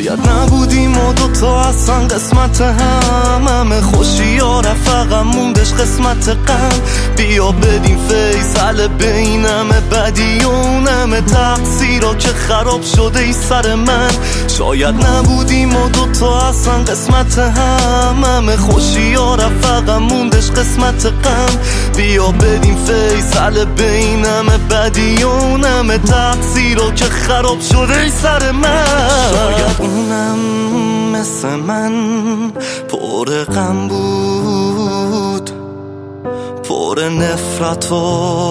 شاید نبودیم و دوتا اصلا قسمت هم، همه خوشی ها رفقم موندش قسمت غم. بیا بدیم فیصله بین همه بدی و همه تقصیرها که خراب شده ای سر من. شاید نبودیم و دوتا اصلا قسمت هم، همه خوشی ها رفقم موندش قسمت غم. بیا بدیم فیصله بین همه بدی و همه تقصیرها که خراب شده ای سر من. شاید اونم مثل من پر غم بود، پر نفرت و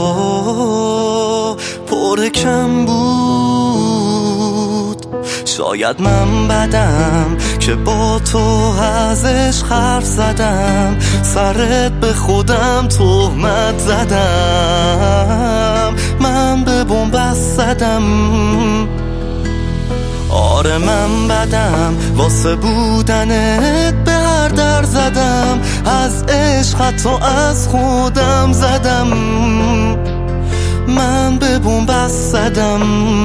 پر کم بود. شاید من بدم که با تو ازش حرف زدم، سرت به خودم تهمت زدم، من به بن‌بست زدم. آره من بدم واسه بودنت به هر در زدم، از عشق حتی از خودم زدم، من به بن‌بست زدم.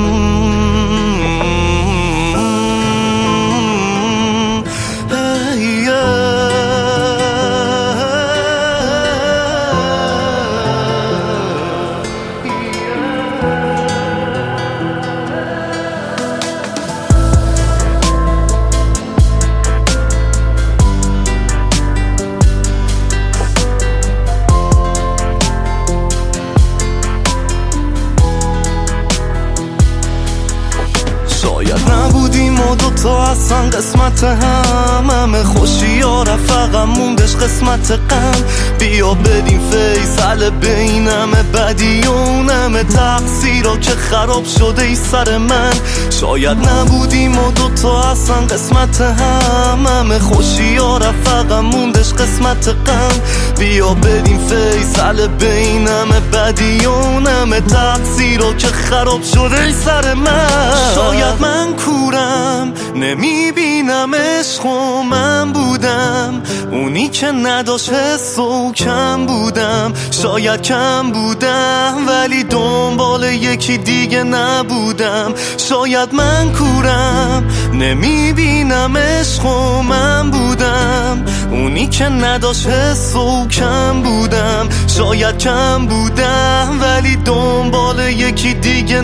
شاید نبودیم و دوتا اصلا قسمت هم، همه خوشی ها رفقم موندش قسمت غم. بیا بدیم فیصله بین همه بدی و همه تقصیرها که خراب شده ای سر من. شاید نبودیم و دوتا اصلا قسمت هم، همه خوشی ها رفقم موندش قسمت غم. بیا بدیم فیصله بین همه بدی و همه تقصیرها که خراب شده ای سر من. شاید من کورم نمیبینم عشق و من بودم اونی که نداشت حس و کم بودم. شاید کم بودم ولی دنبال یکی دیگه نبودم. شاید من کورم نمیبینم عشق و من بودم اونی که نداشت حس و کم بودم. شاید کم بودم ولی دنبال یکی دیگه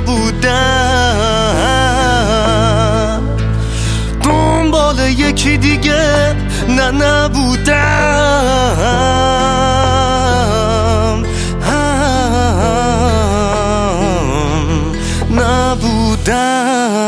نبودم، دنبال یکی دیگه نبودم.